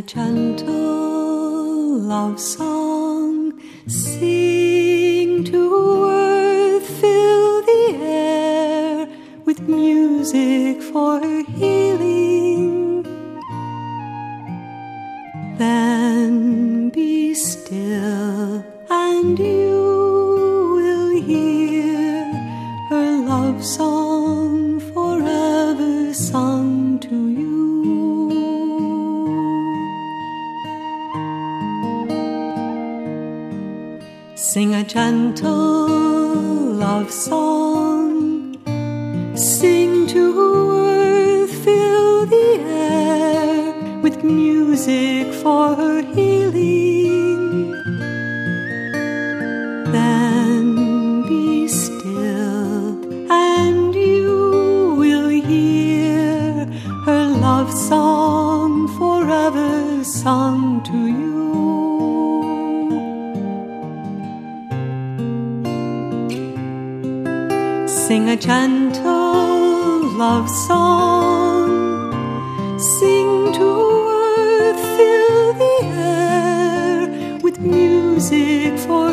gentle love song, sing to earth, fill the air with music for her healing. Then be still and you will hear her love song forever sung to you. Sing a gentle love song, sing to earth, fill the air with music for her healing. Then be still and you will hear her love song forever sung to you. Sing a gentle love song, sing to earth, fill the air with music for